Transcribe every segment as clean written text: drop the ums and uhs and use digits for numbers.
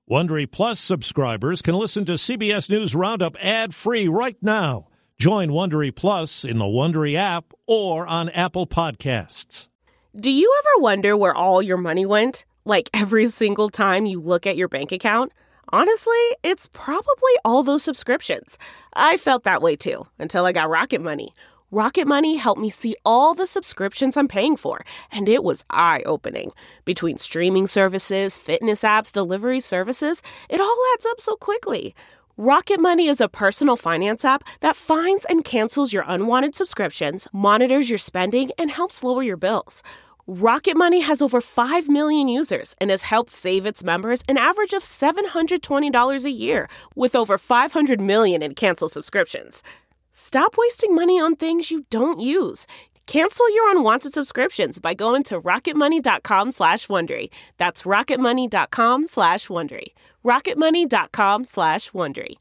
Wondery Plus subscribers can listen to CBS News Roundup ad-free right now. Join Wondery Plus in the Wondery app or on Apple Podcasts. Do you ever wonder where all your money went? Like every single time you look at your bank account? Honestly, it's probably all those subscriptions. I felt that way too, until I got Rocket Money. Rocket Money helped me see all the subscriptions I'm paying for, and it was eye-opening. Between streaming services, fitness apps, delivery services, it all adds up so quickly. Rocket Money is a personal finance app that finds and cancels your unwanted subscriptions, monitors your spending, and helps lower your bills. Rocket Money has over 5 million users and has helped save its members an average of $720 a year, with over 500 million in canceled subscriptions. Stop wasting money on things you don't use. Cancel your unwanted subscriptions by going to rocketmoney.com/Wondery. That's rocketmoney.com/Wondery. rocketmoney.com/Wondery.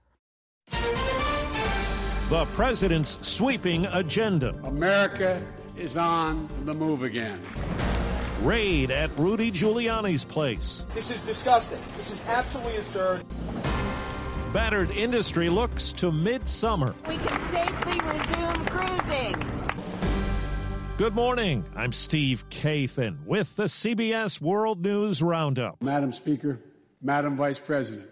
The president's sweeping agenda. America is on the move again. Raid at Rudy Giuliani's place. This is disgusting. This is absolutely absurd. Battered industry looks to midsummer. We can safely resume cruising. Good morning. I'm Steve Kathan with the CBS World News Roundup. Madam Speaker, Madam Vice President.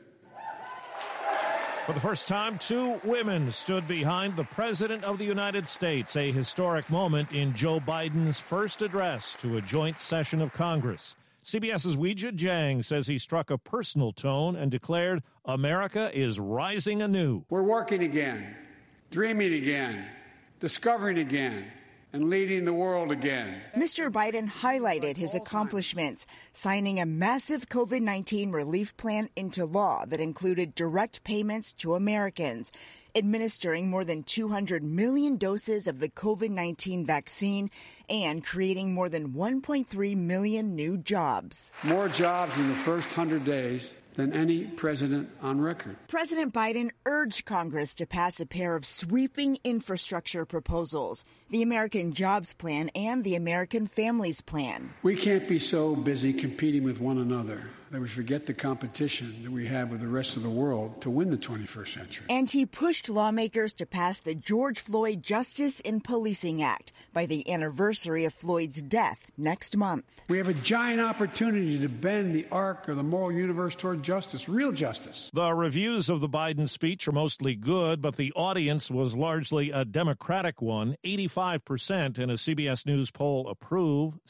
For the first time, 2 women stood behind the President of the United States, a historic moment in Joe Biden's first address to a joint session of Congress. CBS's Weijia Jiang says he struck a personal tone and declared America is rising anew. We're working again, dreaming again, discovering again, and leading the world again. Mr. Biden highlighted his accomplishments, signing a massive COVID-19 relief plan into law that included direct payments to Americans, administering more than 200 million doses of the COVID-19 vaccine, and creating more than 1.3 million new jobs. More jobs in the first 100 days than any president on record. President Biden urged Congress to pass a pair of sweeping infrastructure proposals, the American Jobs Plan and the American Families Plan. We can't be so busy competing with one another that we forget the competition that we have with the rest of the world to win the 21st century. And he pushed lawmakers to pass the George Floyd Justice in Policing Act by the anniversary of Floyd's death next month. We have a giant opportunity to bend the arc of the moral universe toward justice, real justice. The reviews of the Biden speech are mostly good, but the audience was largely a Democratic one. 85% in a CBS News poll approve.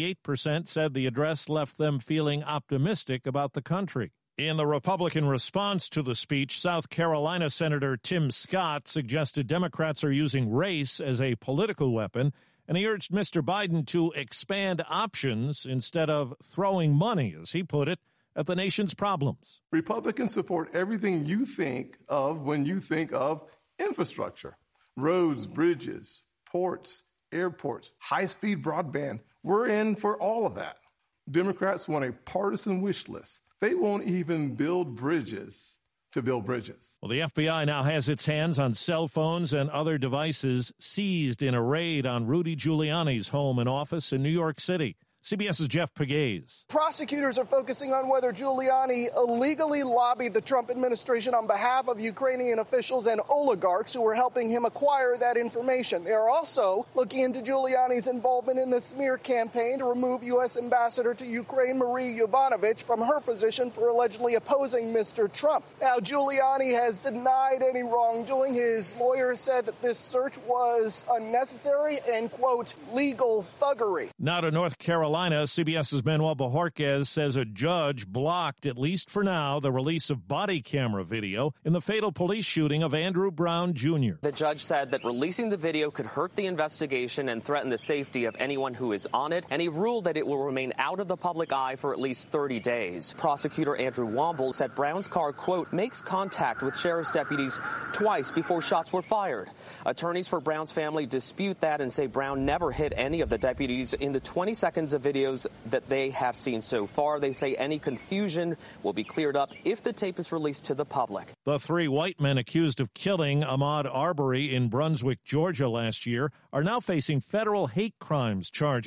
78% said the address left them feeling optimistic about the country. In the Republican response to the speech, South Carolina Senator Tim Scott suggested Democrats are using race as a political weapon, and he urged Mr. Biden to expand options instead of throwing money, as he put it, at the nation's problems. Republicans support everything you think of when you think of infrastructure. Roads, bridges, ports, airports, high-speed broadband. We're in for all of that. Democrats want a partisan wish list. They won't even build bridges to build bridges. Well, the FBI now has its hands on cell phones and other devices seized in a raid on Rudy Giuliani's home and office in New York City. CBS's Jeff Pegues. Prosecutors are focusing on whether Giuliani illegally lobbied the Trump administration on behalf of Ukrainian officials and oligarchs who were helping him acquire that information. They are also looking into Giuliani's involvement in the smear campaign to remove U.S. Ambassador to Ukraine Marie Yovanovitch from her position for allegedly opposing Mr. Trump. Now, Giuliani has denied any wrongdoing. His lawyer said that this search was unnecessary and, quote, legal thuggery. Now to North Carolina, CBS's Manuel Bojorquez says a judge blocked, at least for now, the release of body camera video in the fatal police shooting of Andrew Brown Jr. The judge said that releasing the video could hurt the investigation and threaten the safety of anyone who is on it, and he ruled that it will remain out of the public eye for at least 30 days. Prosecutor Andrew Womble said Brown's car, quote, makes contact with sheriff's deputies twice before shots were fired. Attorneys for Brown's family dispute that and say Brown never hit any of the deputies in the 20 seconds of videos that they have seen so far. They say any confusion will be cleared up if the tape is released to the public. The 3 white men accused of killing Ahmaud Arbery in Brunswick, Georgia last year are now facing federal hate crimes charges.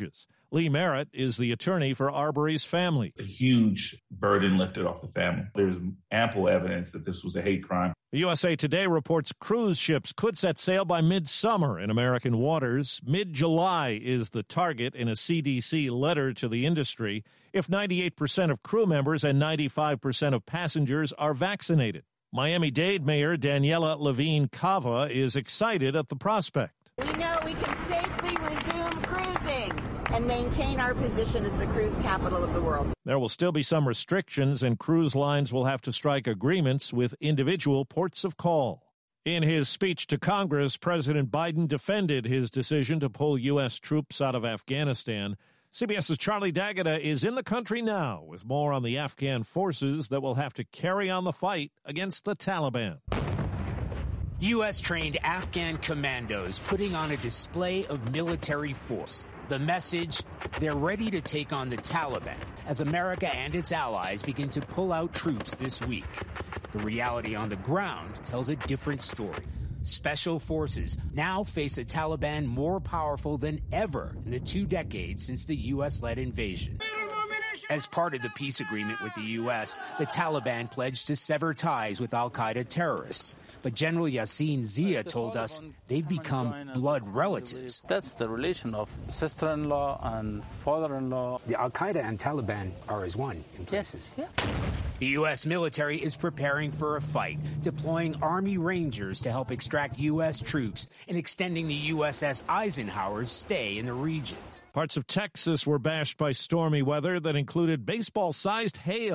Lee Merritt is the attorney for Arbery's family. A huge burden lifted off the family. There's ample evidence that this was a hate crime. The USA Today reports cruise ships could set sail by midsummer in American waters. Mid-July is the target in a CDC letter to the industry if 98% of crew members and 95% of passengers are vaccinated. Miami-Dade Mayor Daniela Levine Cava is excited at the prospect. We know we can safely resume cruising and maintain our position as the cruise capital of the world. There will still be some restrictions, and cruise lines will have to strike agreements with individual ports of call. In his speech to Congress, President Biden defended his decision to pull U.S. troops out of Afghanistan. CBS's Charlie D'Agata is in the country now with more on the Afghan forces that will have to carry on the fight against the Taliban. U.S.-trained Afghan commandos putting on a display of military force. The message, they're ready to take on the Taliban as America and its allies begin to pull out troops this week. The reality on the ground tells a different story. Special forces now face a Taliban more powerful than ever in the 2 decades since the U.S.-led invasion. As part of the peace agreement with the U.S., the Taliban pledged to sever ties with al-Qaeda terrorists. But General Yassin Zia told us they've become blood relatives. That's the relation of sister-in-law and father-in-law. The al-Qaeda and Taliban are as one in places. Yes, yeah. The U.S. military is preparing for a fight, deploying Army Rangers to help extract U.S. troops and extending the USS Eisenhower's stay in the region. Parts of Texas were bashed by stormy weather that included baseball-sized hail.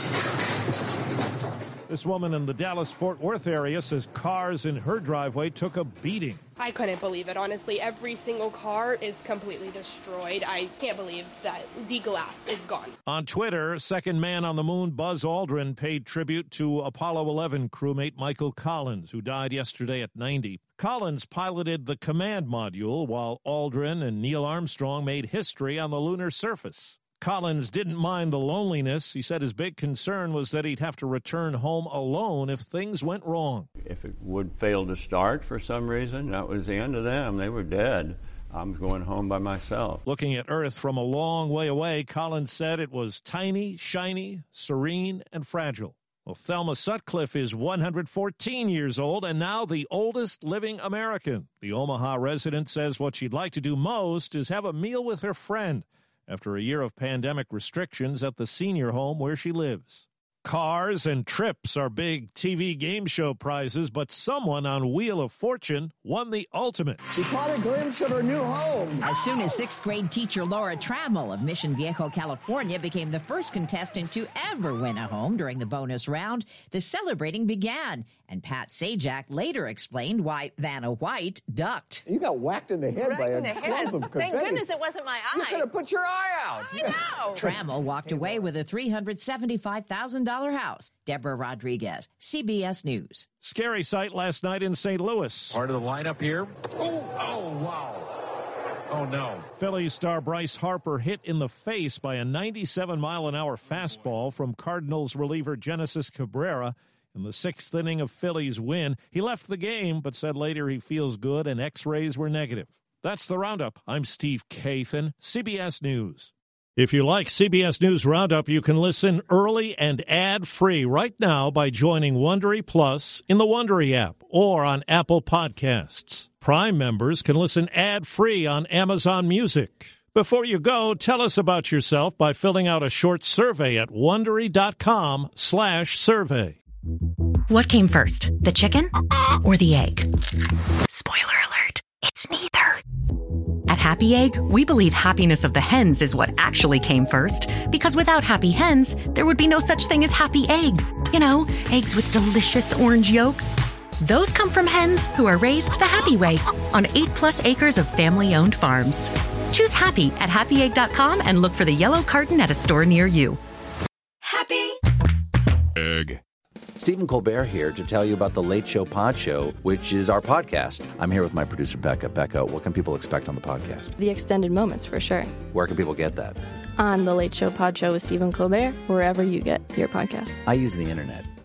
This woman in the Dallas-Fort Worth area says cars in her driveway took a beating. I couldn't believe it, honestly. Every single car is completely destroyed. I can't believe that the glass is gone. On Twitter, second man on the moon Buzz Aldrin paid tribute to Apollo 11 crewmate Michael Collins, who died yesterday at 90. Collins piloted the command module while Aldrin and Neil Armstrong made history on the lunar surface. Collins didn't mind the loneliness. He said his big concern was that he'd have to return home alone if things went wrong. If it would fail to start for some reason, that was the end of them. They were dead. I'm going home by myself. Looking at Earth from a long way away, Collins said it was tiny, shiny, serene, and fragile. Well, Thelma Sutcliffe is 114 years old and now the oldest living American. The Omaha resident says what she'd like to do most is have a meal with her friend after a year of pandemic restrictions at the senior home where she lives. Cars and trips are big TV game show prizes, but someone on Wheel of Fortune won the ultimate. She caught a glimpse of her new home. As soon as 6th grade teacher Laura Trammell of Mission Viejo, California, became the first contestant to ever win a home during the bonus round, the celebrating began. And Pat Sajak later explained why Vanna White ducked. You got whacked in the head by a clump of confetti. Thank goodness it wasn't my eye. You could have put your eye out. I know. Trammell walked away with a $375,000 house. Deborah Rodriguez, CBS News. Scary sight last night in St. Louis. Part of the lineup here. Oh, wow. Oh, no. Phillies star Bryce Harper hit in the face by a 97-mile-an-hour fastball from Cardinals reliever Genesis Cabrera in the 6th inning of Phillies' win. He left the game, but said later he feels good and X-rays were negative. That's the Roundup. I'm Steve Kathan, CBS News. If you like CBS News Roundup, you can listen early and ad-free right now by joining Wondery Plus in the Wondery app or on Apple Podcasts. Prime members can listen ad-free on Amazon Music. Before you go, tell us about yourself by filling out a short survey at Wondery.com/survey. What came first, the chicken or the egg? Spoiler alert, it's neither. At Happy Egg, we believe happiness of the hens is what actually came first, because without happy hens, there would be no such thing as happy eggs. You know, eggs with delicious orange yolks. Those come from hens who are raised the happy way on 8+ acres of family-owned farms. Choose happy at happyegg.com and look for the yellow carton at a store near you. Happy Egg. Stephen Colbert here to tell you about the Late Show Pod Show, which is our podcast. I'm here with my producer, Becca. Becca, what can people expect on the podcast? The extended moments, for sure. Where can people get that? On the Late Show Pod Show with Stephen Colbert, wherever you get your podcasts. I use the internet.